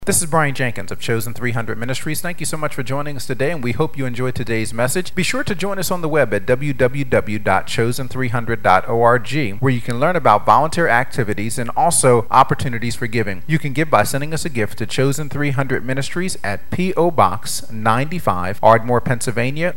This is Brian Jenkins of Chosen 300 Ministries. Thank you so much for joining us today, and we hope you enjoyed today's message. Be sure to join us on the web at www.chosen300.org, where you can learn about volunteer activities and also opportunities for giving. You can give by sending us a gift to Chosen 300 Ministries at P.O. Box 95, Ardmore, Pennsylvania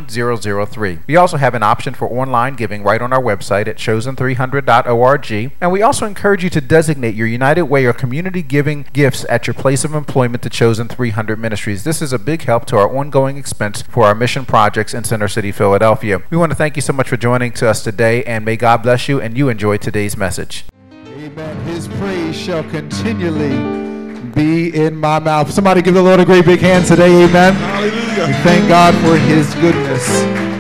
19003. We also have an option for online giving right on our website at chosen300.org, and we also encourage you to designate your United Way or community giving gifts at your place of employment to Chosen 300 Ministries. This is a big help to our ongoing expense for our mission projects in Center City, Philadelphia. We want to thank you so much for joining us today, and may God bless you and you enjoy today's message. Amen. His praise shall continually be in my mouth. Somebody give the Lord a great big hand today. Amen. Hallelujah. We thank God for his goodness.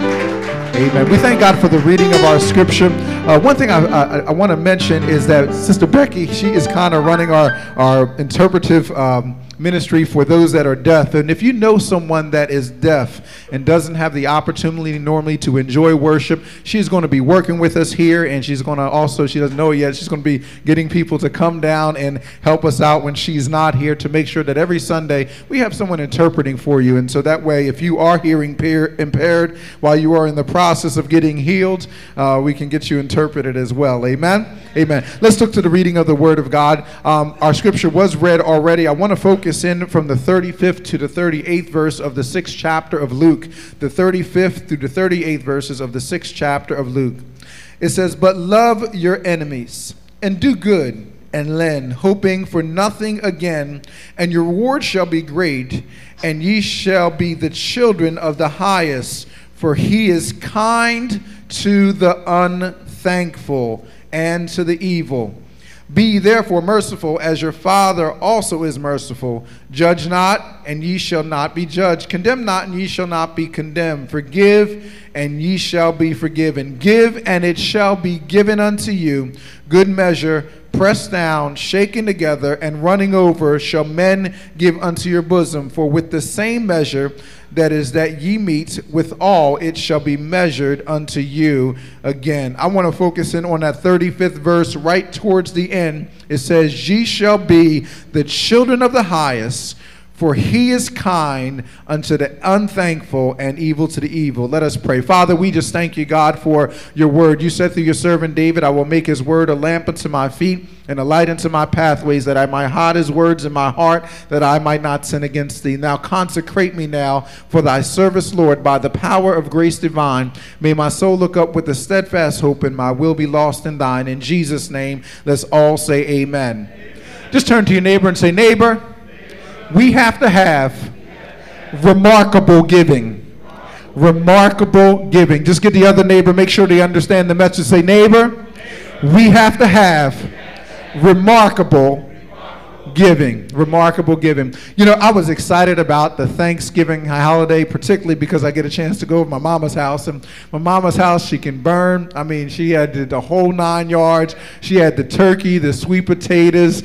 Amen. We thank God for the reading of our scripture. One thing I want to mention is that Sister Becky, she is kind of running our interpretive ministry for those that are deaf. And if you know someone that is deaf and doesn't have the opportunity normally to enjoy worship, she's going to be working with us here, and she's going to also, she doesn't know it yet, she's going to be getting people to come down and help us out when she's not here to make sure that every Sunday we have someone interpreting for you. And so that way, if you are hearing impaired while you are in the process of getting healed, we can get you interpreted as well. Amen? Amen. Let's look to the reading of the Word of God. Our scripture was read already. I want to focus in from the 35th to the 38th verse of the 6th chapter of Luke. The 35th through the 38th verses of the 6th chapter of Luke. It says, "But love your enemies, and do good, and lend, hoping for nothing again, and your reward shall be great, and ye shall be the children of the highest, for he is kind to the unthankful and to the evil. Be ye therefore merciful, as your Father also is merciful. Judge not, and ye shall not be judged. Condemn not, and ye shall not be condemned. Forgive, and ye shall be forgiven. Give, and it shall be given unto you. Good measure, pressed down, shaken together, and running over, shall men give unto your bosom. For with the same measure that ye meet withal, it shall be measured unto you again." I want to focus in on that 35th verse right towards the end. It says, "Ye shall be the children of the highest, for he is kind unto the unthankful and evil to the evil." Let us pray. Father, we just thank you, God, for your word. You said through your servant David, "I will make his word a lamp unto my feet and a light unto my pathways, that I might hide his words in my heart, that I might not sin against thee." Now consecrate me now for thy service, Lord, by the power of grace divine. May my soul look up with a steadfast hope, and my will be lost in thine. In Jesus' name, let's all say amen. Just turn to your neighbor and say, "Neighbor, we have to have remarkable giving." Remarkable giving. Just get the other neighbor, make sure they understand the message. Say, "Neighbor, we have to have remarkable giving." Remarkable giving. You know, I was excited about the Thanksgiving holiday, particularly because I get a chance to go to my mama's house. And my mama's house, she can burn. I mean, she had the whole 9 yards. She had the turkey, the sweet potatoes,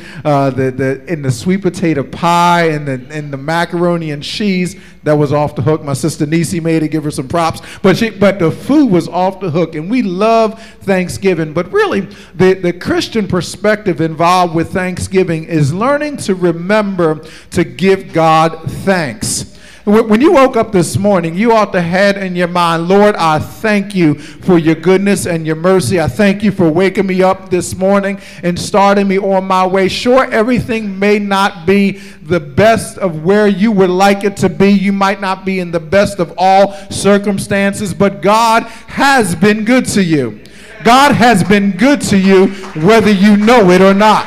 the sweet potato pie, and the macaroni and cheese. That was off the hook. My sister Nisi made it. Give her some props. But the food was off the hook, and we love Thanksgiving. But really, the Christian perspective involved with Thanksgiving is learning to remember to give God thanks. When you woke up this morning, you ought to have in your mind, "Lord, I thank you for your goodness and your mercy. I thank you for waking me up this morning and starting me on my way." Sure, everything may not be the best of where you would like it to be. You might not be in the best of all circumstances, but God has been good to you. God has been good to you whether you know it or not.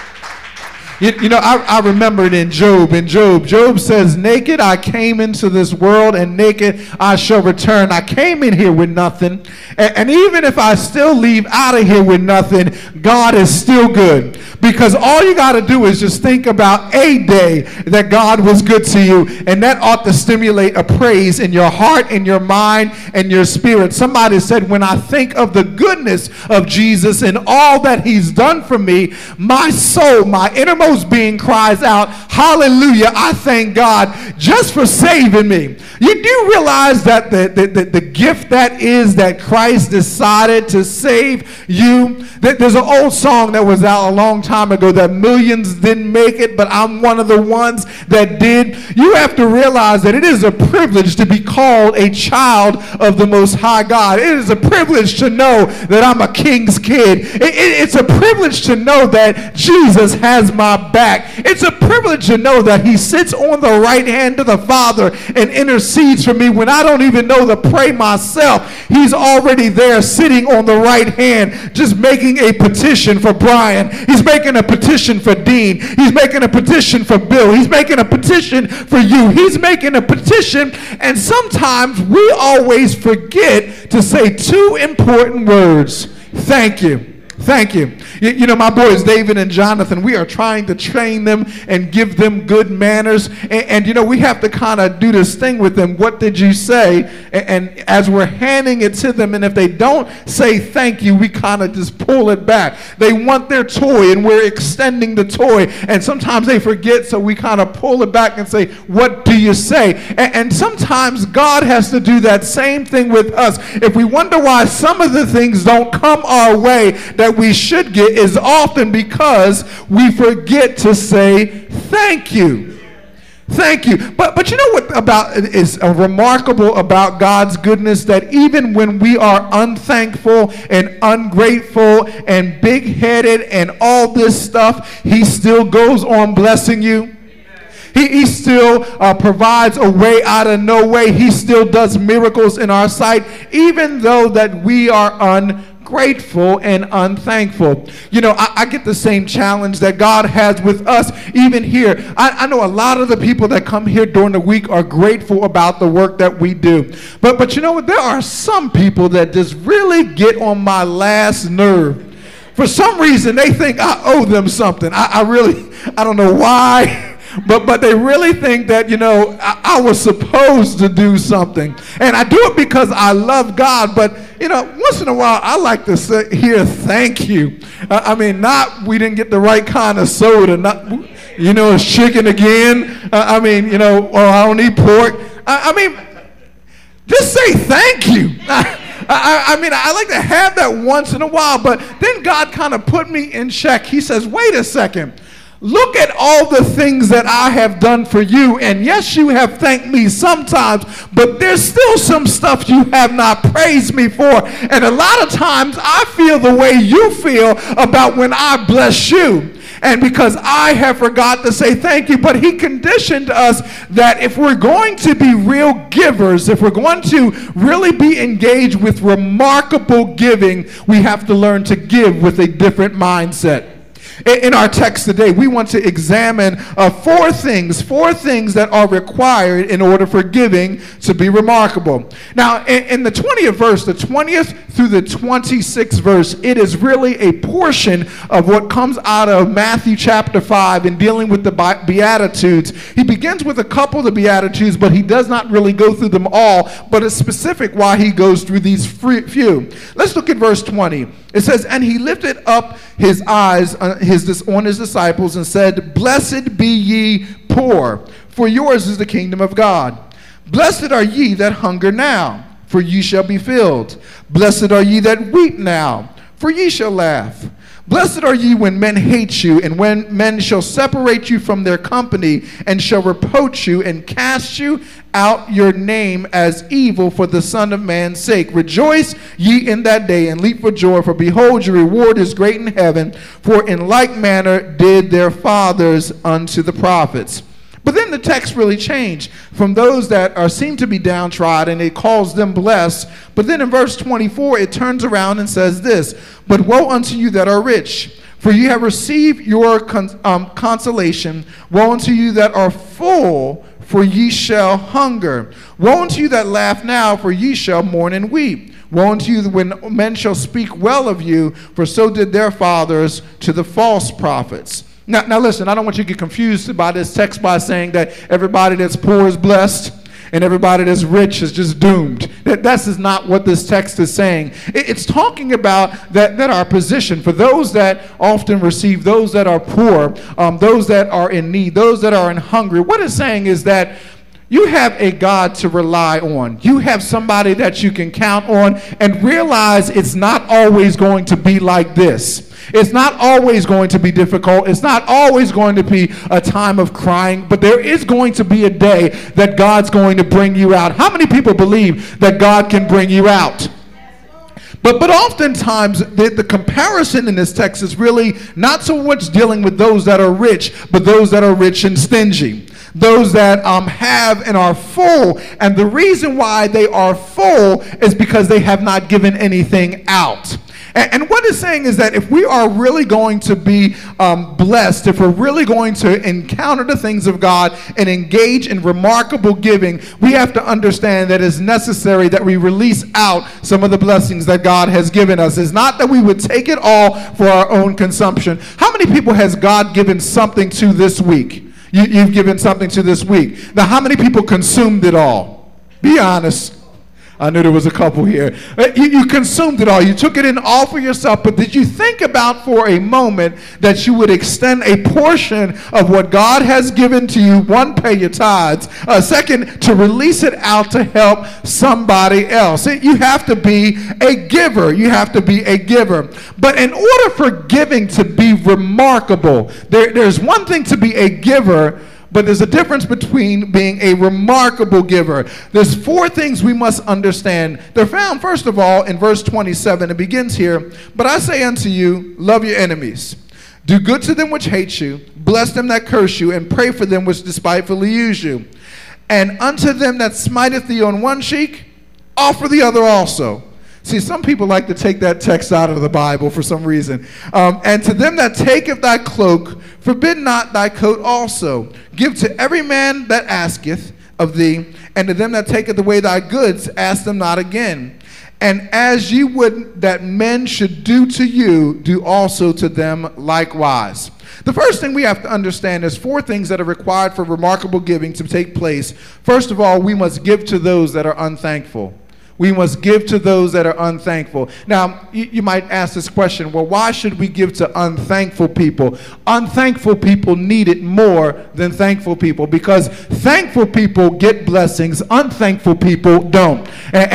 You know, I remember it in Job. In Job says, "Naked I came into this world, and naked I shall return." I came in here with nothing. And even if I still leave out of here with nothing, God is still good. Because all you got to do is just think about a day that God was good to you. And that ought to stimulate a praise in your heart, in your mind, and your spirit. Somebody said, "When I think of the goodness of Jesus and all that he's done for me, my soul, my innermost nose being cries out, hallelujah, I thank God just for saving me. You do realize that the gift that is that Christ decided to save you? There's an old song that was out a long time ago that millions didn't make it, but I'm one of the ones that did. You have to realize that it is a privilege to be called a child of the Most High God. It is a privilege to know that I'm a king's kid. It's a privilege to know that Jesus has my back. It's a privilege to know that he sits on the right hand of the Father and intercedes for me when I don't even know to pray myself. He's already there sitting on the right hand, just making a petition for Brian. He's making a petition for Dean. He's making a petition for Bill. He's making a petition for you. He's making a petition, and sometimes we always forget to say two important words. Thank you. Thank you. You know, my boys, David and Jonathan, we are trying to train them and give them good manners. And you know, we have to kind of do this thing with them. What did you say? And as we're handing it to them, and if they don't say thank you, we kind of just pull it back. They want their toy, and we're extending the toy. And sometimes they forget, so we kind of pull it back and say, what do you say? And sometimes God has to do that same thing with us. If we wonder why some of the things don't come our way that we should get, is often because we forget to say thank you. Thank you. But you know what is remarkable about God's goodness? That even when we are unthankful and ungrateful and big-headed and all this stuff, he still goes on blessing you. He still provides a way out of no way. He still does miracles in our sight, even though that we are ungrateful and unthankful. You know, I get the same challenge that God has with us even here. I know a lot of the people that come here during the week are grateful about the work that we do. But you know what? There are some people that just really get on my last nerve. For some reason, they think I owe them something. I don't know why. But they really think that, you know, I was supposed to do something. And I do it because I love God. But, you know, once in a while, I like to hear thank you. I mean, not we didn't get the right kind of soda. Not, you know, it's chicken again. I mean, you know, or I don't eat pork. I mean, just say thank you. I mean, I like to have that once in a while. But then God kind of put me in check. He says, wait a second. Look at all the things that I have done for you. And yes, you have thanked me sometimes, but there's still some stuff you have not praised me for. And a lot of times I feel the way you feel about when I bless you. And because I have forgot to say thank you. But he conditioned us that if we're going to be real givers, if we're going to really be engaged with remarkable giving, we have to learn to give with a different mindset. In our text today, we want to examine four things that are required in order for giving to be remarkable. Now, in the 20th verse, the 20th through the 26th verse, it is really a portion of what comes out of Matthew chapter 5 in dealing with the Beatitudes. He begins with a couple of the Beatitudes, but he does not really go through them all, but it's specific why he goes through these few. Let's look at verse 20. It says, and he lifted up his eyes on his disciples and said, blessed be ye poor, for yours is the kingdom of God. Blessed are ye that hunger now, for ye shall be filled. Blessed are ye that weep now, for ye shall laugh. Blessed are ye when men hate you, and when men shall separate you from their company, and shall reproach you, and cast you out your name as evil for the Son of Man's sake. Rejoice ye in that day, and leap for joy, for behold, your reward is great in heaven, for in like manner did their fathers unto the prophets. But then the text really changed from those that seem to be downtrodden. It calls them blessed. But then in verse 24, it turns around and says this, but woe unto you that are rich, for ye have received your consolation. Woe unto you that are full, for ye shall hunger. Woe unto you that laugh now, for ye shall mourn and weep. Woe unto you when men shall speak well of you, for so did their fathers to the false prophets. Now listen, I don't want you to get confused by this text by saying that everybody that's poor is blessed and everybody that's rich is just doomed. That's is not what this text is saying. It's talking about that our position, for those that often receive, those that are poor, those that are in need, those that are in hunger. What it's saying is that you have a God to rely on. You have somebody that you can count on, and realize it's not always going to be like this. It's not always going to be difficult. It's not always going to be a time of crying, but there is going to be a day that God's going to bring you out. How many people believe that God can bring you out? But oftentimes, the comparison in this text is really not so much dealing with those that are rich, but those that are rich and stingy. Those that have and are full. And the reason why they are full is because they have not given anything out. And what it's saying is that if we are really going to be blessed, if we're really going to encounter the things of God and engage in remarkable giving, we have to understand that it's necessary that we release out some of the blessings that God has given us. It's not that we would take it all for our own consumption. How many people has God given something to this week? You've given something to this week. Now, how many people consumed it all? Be honest. I knew there was a couple here. You consumed it all. You took it in all for yourself. But did you think about for a moment that you would extend a portion of what God has given to you? One, pay your tithes. Second, to release it out to help somebody else. You have to be a giver. You have to be a giver. But in order for giving to be remarkable, there's one thing to be a giver, but there's a difference between being a remarkable giver. There's four things we must understand. They're found, first of all, in verse 27. It begins here. But I say unto you, love your enemies. Do good to them which hate you. Bless them that curse you. And pray for them which despitefully use you. And unto them that smiteth thee on one cheek, offer the other also. See, some people like to take that text out of the Bible for some reason. And to them that taketh thy cloak, forbid not thy coat also. Give to every man that asketh of thee, and to them that taketh away thy goods, ask them not again. And as ye would that men should do to you, do also to them likewise. The first thing we have to understand is four things that are required for remarkable giving to take place. First of all, we must give to those that are unthankful. We must give to those that are unthankful. Now, you might ask this question, well, why should we give to unthankful people? Unthankful people need it more than thankful people, because thankful people get blessings, unthankful people don't.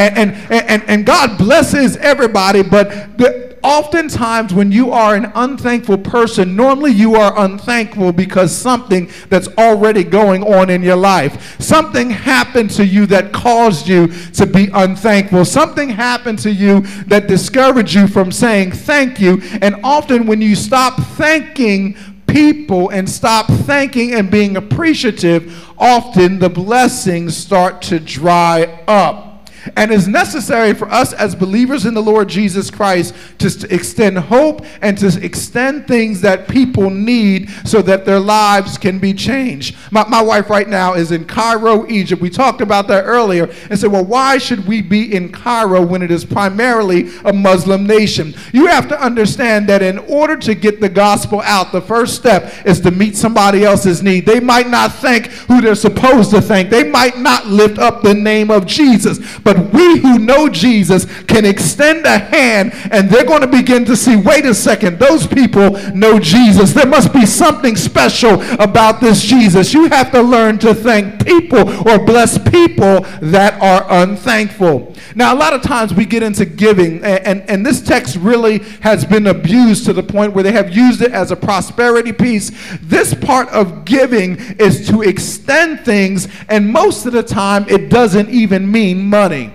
And God blesses everybody, but oftentimes when you are an unthankful person, normally you are unthankful because something that's already going on in your life. Something happened to you that caused you to be unthankful. Something happened to you that discouraged you from saying thank you. And often when you stop thanking people and stop thanking and being appreciative, often the blessings start to dry up. And it's necessary for us as believers in the Lord Jesus Christ to extend hope and to extend things that people need so that their lives can be changed. My wife right now is in Cairo, Egypt. We talked about that earlier and said, well, why should we be in Cairo when it is primarily a Muslim nation? You have to understand that in order to get the gospel out, the first step is to meet somebody else's need. They might not thank who they're supposed to thank. They might not lift up the name of Jesus, but we who know Jesus can extend a hand, and they're going to begin to see, wait a second, those people know Jesus. There must be something special about this Jesus. You have to learn to thank people or bless people that are unthankful. Now, a lot of times we get into giving, and this text really has been abused to the point where they have used it as a prosperity piece. This part of giving is to extend things, and most of the time it doesn't even mean money.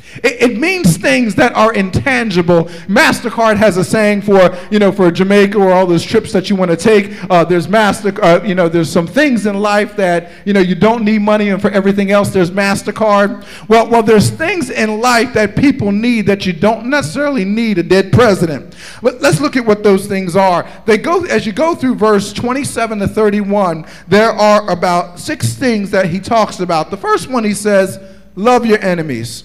It means things that are intangible. MasterCard has a saying for Jamaica or all those trips that you want to take. There's there's some things in life that, you don't need money, and for everything else, there's MasterCard. Well, there's things in life that people need that you don't necessarily need a dead president. But let's look at what those things are. As you go through verse 27 to 31, there are about 6 things that he talks about. The first one, he says, love your enemies.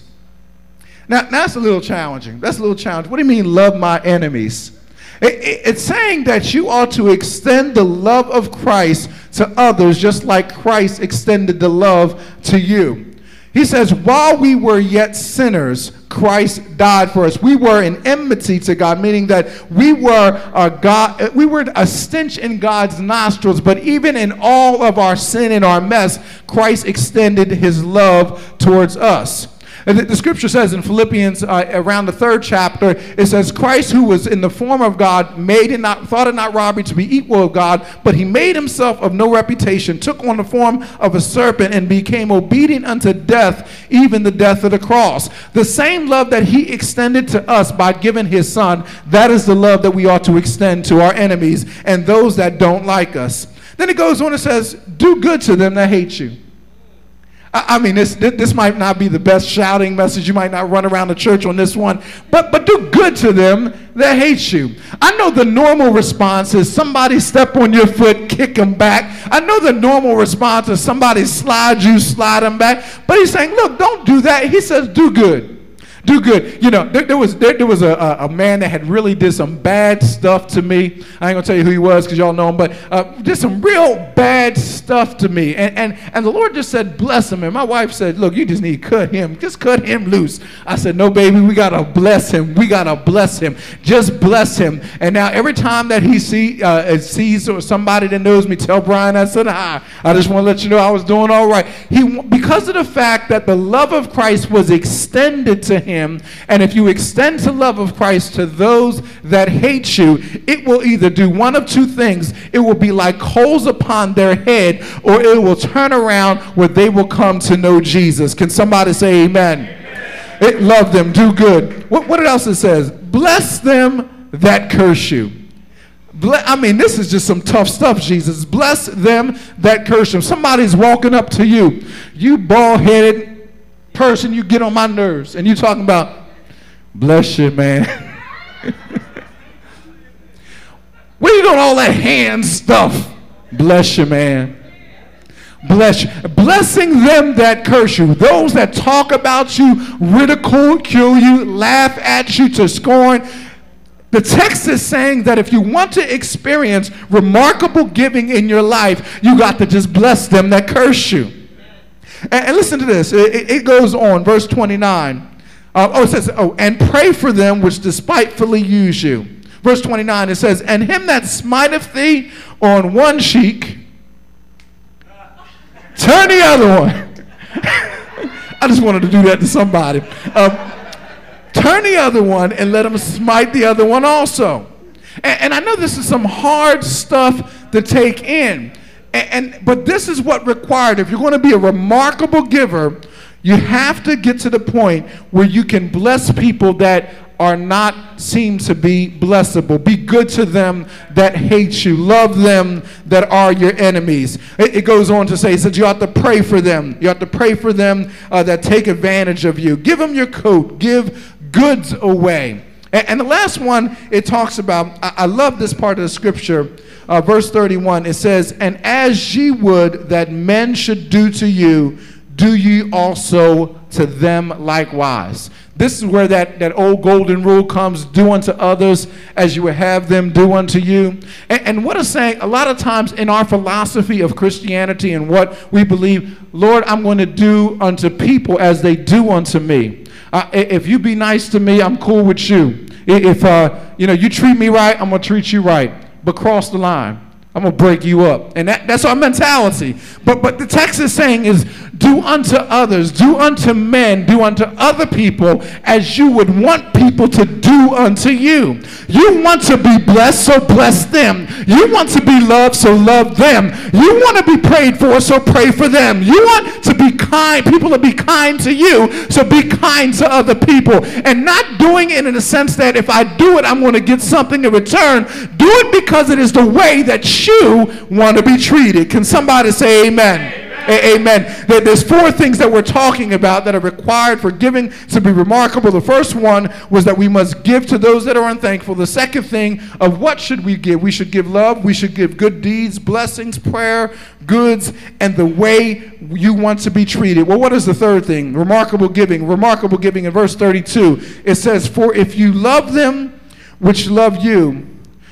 Now, that's a little challenging. What do you mean, love my enemies? It's saying that you ought to extend the love of Christ to others just like Christ extended the love to you. He says, while we were yet sinners, Christ died for us. We were in enmity to God, meaning that we were a stench in God's nostrils. But even in all of our sin and our mess, Christ extended his love towards us. And the scripture says in Philippians, around the 3rd chapter, it says, Christ, who was in the form of God, thought it not robbery to be equal with God, but he made himself of no reputation, took on the form of a serpent, and became obedient unto death, even the death of the cross. The same love that he extended to us by giving his son, that is the love that we ought to extend to our enemies and those that don't like us. Then it goes on and says, do good to them that hate you. I mean, this might not be the best shouting message. You might not run around the church on this one, but do good to them that hate you. I know the normal response is somebody step on your foot, kick them back. I know the normal response is somebody slide you, slide them back. But he's saying, look, don't do that. He says, do good. Do good. You know, there was a man that had really did some bad stuff to me. I ain't gonna tell you who he was because y'all know him, but did some real bad stuff to me. And the Lord just said, bless him. And my wife said, look, you just need to cut him. Just cut him loose. I said, no, baby, we gotta bless him. We gotta bless him. Just bless him. And now every time that he sees or somebody that knows me, tell Brian I said hi. I just want to let you know I was doing all right. Because of the fact that the love of Christ was extended to him. And if you extend the love of Christ to those that hate you, it will either do one of two things. It will be like coals upon their head, or it will turn around where they will come to know Jesus. Can somebody say amen? Love them, do good. What else it says? Bless them that curse you. I mean, this is just some tough stuff, Jesus. Bless them that curse you. Somebody's walking up to you. You bald-headed person, you get on my nerves, and you talking about, bless you, man. Where you doing all that hand stuff? Bless you, man. Bless you. Blessing them that curse you, those that talk about you, ridicule you, laugh at you to scorn. The text is saying that if you want to experience remarkable giving in your life, you got to just bless them that curse you. And listen to this. It goes on, verse 29. It says, and pray for them which despitefully use you. Verse 29, it says, and him that smiteth thee on one cheek, turn the other one. I just wanted to do that to somebody. Turn the other one and let him smite the other one also. And I know this is some hard stuff to take in. But this is what required. If you're going to be a remarkable giver, you have to get to the point where you can bless people that are not seem to be blessable. Be good to them that hate you. Love them that are your enemies. It goes on to say, it says you have to pray for them. You have to pray for them that take advantage of you. Give them your coat. Give goods away. And the last one it talks about, I love this part of the scripture. Verse 31, it says, and as ye would that men should do to you, do ye also to them likewise. This is where that old golden rule comes, do unto others as you would have them do unto you. And what it's saying, a lot of times in our philosophy of Christianity and what we believe, Lord, I'm going to do unto people as they do unto me. If you be nice to me, I'm cool with you. If you treat me right, I'm going to treat you right. But cross the line, I'm going to break you up. And that's our mentality. But the text is saying is, do unto others, do unto men, do unto other people as you would want people to do unto you. You want to be blessed, so bless them. You want to be loved, so love them. You want to be prayed for, so pray for them. You want to be kind, people to be kind to you, so be kind to other people. And not doing it in the sense that if I do it, I'm going to get something in return. Do it because it is the way that you want to be treated. Can somebody say amen? Amen. There's four things that we're talking about that are required for giving to be remarkable. The first one was that we must give to those that are unthankful. The second thing of what should we give? We should give love. We should give good deeds, blessings, prayer, goods, and the way you want to be treated. Well, what is the third thing? Remarkable giving. Remarkable giving in verse 32. It says, for if you love them which love you,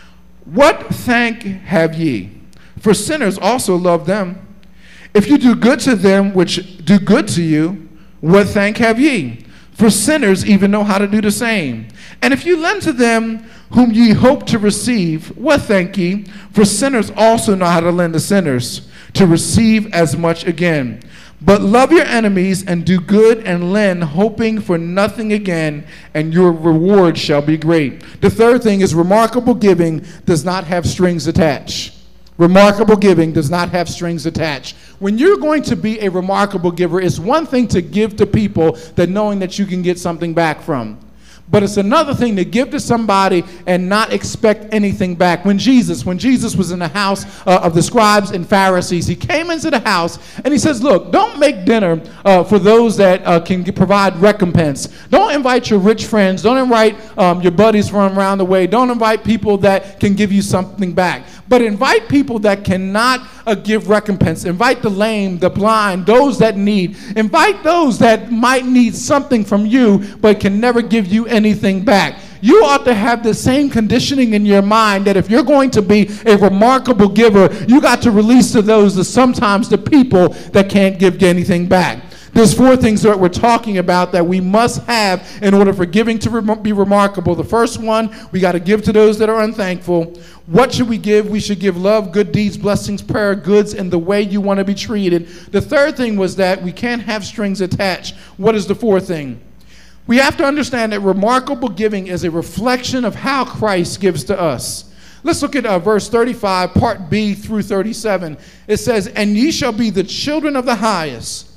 what thank have ye? For sinners also love them. If you do good to them which do good to you, what thank have ye? For sinners even know how to do the same. And if you lend to them whom ye hope to receive, what thank ye? For sinners also know how to lend to sinners, to receive as much again. But love your enemies and do good and lend, hoping for nothing again, and your reward shall be great. The third thing is remarkable giving does not have strings attached. Remarkable giving does not have strings attached. When you're going to be a remarkable giver, it's one thing to give to people that knowing that you can get something back from. But it's another thing to give to somebody and not expect anything back. When Jesus was in the house of the scribes and Pharisees, he came into the house and he says, look, don't make dinner for those that can provide recompense. Don't invite your rich friends. Don't invite your buddies from around the way. Don't invite people that can give you something back. But invite people that cannot give recompense. Invite the lame, the blind, those that need. Invite those that might need something from you but can never give you anything back. You ought to have the same conditioning in your mind that if you're going to be a remarkable giver, you got to release to those that sometimes the people that can't give you anything back. There's four things that we're talking about that we must have in order for giving to be remarkable. The first one, we got to give to those that are unthankful. What should we give? We should give love, good deeds, blessings, prayer, goods, and the way you want to be treated. The third thing was that we can't have strings attached. What is the fourth thing? We have to understand that remarkable giving is a reflection of how Christ gives to us. Let's look at verse 35, part B through 37. It says, and ye shall be the children of the highest,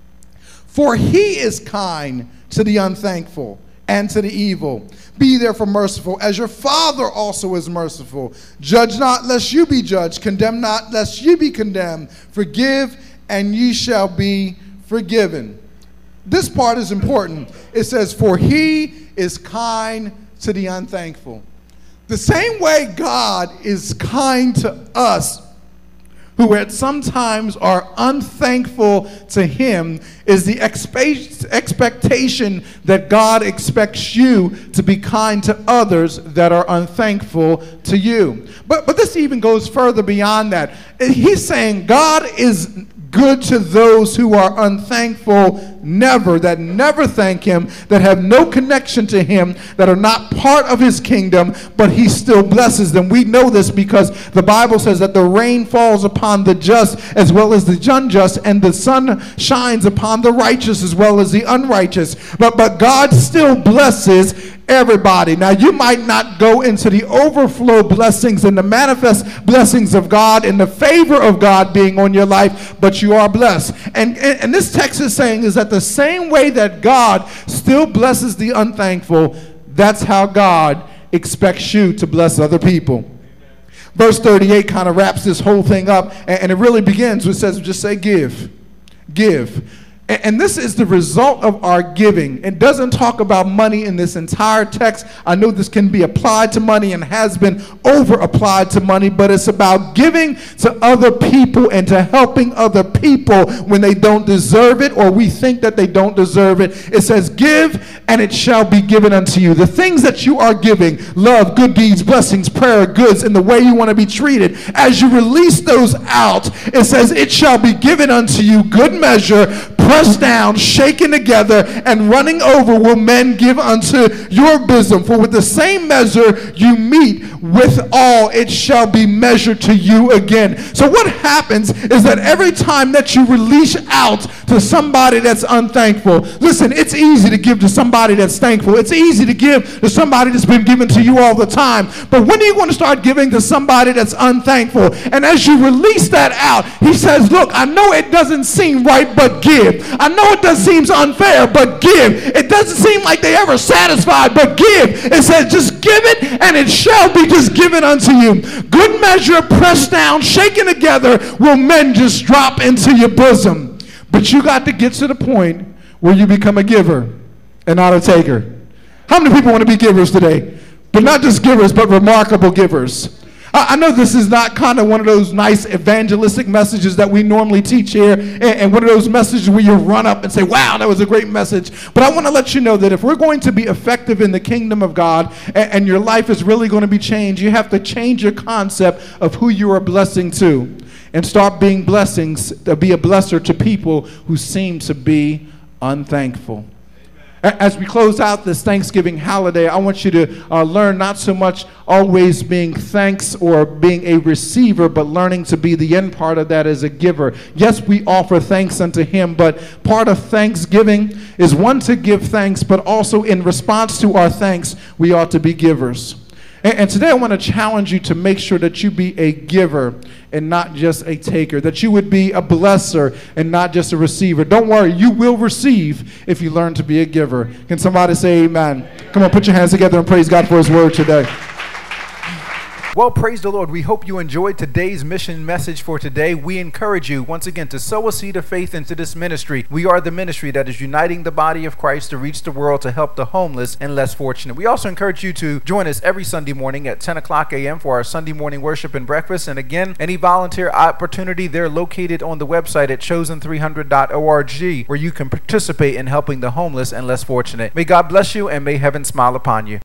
for he is kind to the unthankful and to the evil. Be therefore merciful, as your Father also is merciful. Judge not, lest you be judged. Condemn not, lest ye be condemned. Forgive, and ye shall be forgiven. This part is important. It says, for he is kind to the unthankful. The same way God is kind to us, who at sometimes are unthankful to him, is the expectation that God expects you to be kind to others that are unthankful to you. But this even goes further beyond that. He's saying God is good to those who are unthankful, that never thank him, that have no connection to him, that are not part of his kingdom, but he still blesses them. We know this because the Bible says that the rain falls upon the just as well as the unjust, and the sun shines upon the righteous as well as the unrighteous. But God still blesses everybody. Now, you might not go into the overflow blessings and the manifest blessings of God and the favor of God being on your life, but you are blessed. And this text is saying is that the same way that God still blesses the unthankful, that's how God expects you to bless other people. Verse 38 kind of wraps this whole thing up, and it really begins with, says, just say give. Give. And this is the result of our giving. It doesn't talk about money in this entire text. I know this can be applied to money and has been over applied to money, but it's about giving to other people and to helping other people when they don't deserve it or we think that they don't deserve it. It says, give and it shall be given unto you. The things that you are giving, love, good deeds, blessings, prayer, goods, and the way you want to be treated, as you release those out, it says, it shall be given unto you, good measure, pressed down, shaken together, and running over will men give unto your bosom. For with the same measure you meet withal, it shall be measured to you again. So what happens is that every time that you release out to somebody that's unthankful, listen, it's easy to give to somebody that's thankful. It's easy to give to somebody that's been given to you all the time. But when are you going to start giving to somebody that's unthankful? And as you release that out, he says, look, I know it doesn't seem right, but give. I know it does seem unfair, but give. It doesn't seem like they ever satisfied, but give. It says just give it and it shall be just given unto you. Good measure, pressed down, shaken together, will men just drop into your bosom. But you got to get to the point where you become a giver and not a taker. How many people want to be givers today? But not just givers, but remarkable givers. I know this is not kind of one of those nice evangelistic messages that we normally teach here, and one of those messages where you run up and say, wow, that was a great message. But I want to let you know that if we're going to be effective in the kingdom of God and your life is really going to be changed, you have to change your concept of who you are blessing to and start being blessings, to be a blesser to people who seem to be unthankful. As we close out this Thanksgiving holiday, I want you to learn not so much always being thanks or being a receiver, but learning to be the end part of that as a giver. Yes, we offer thanks unto Him, but part of Thanksgiving is one, to give thanks, but also in response to our thanks, we ought to be givers. And today I want to challenge you to make sure that you be a giver and not just a taker, that you would be a blesser and not just a receiver. Don't worry, you will receive if you learn to be a giver. Can somebody say amen? Come on, put your hands together and praise God for His word today. Well, praise the Lord. We hope you enjoyed today's mission message for today. We encourage you once again to sow a seed of faith into this ministry. We are the ministry that is uniting the body of Christ to reach the world to help the homeless and less fortunate. We also encourage you to join us every Sunday morning at 10 o'clock a.m. for our Sunday morning worship and breakfast. And again, any volunteer opportunity, they're located on the website at chosen300.org, where you can participate in helping the homeless and less fortunate. May God bless you and may heaven smile upon you.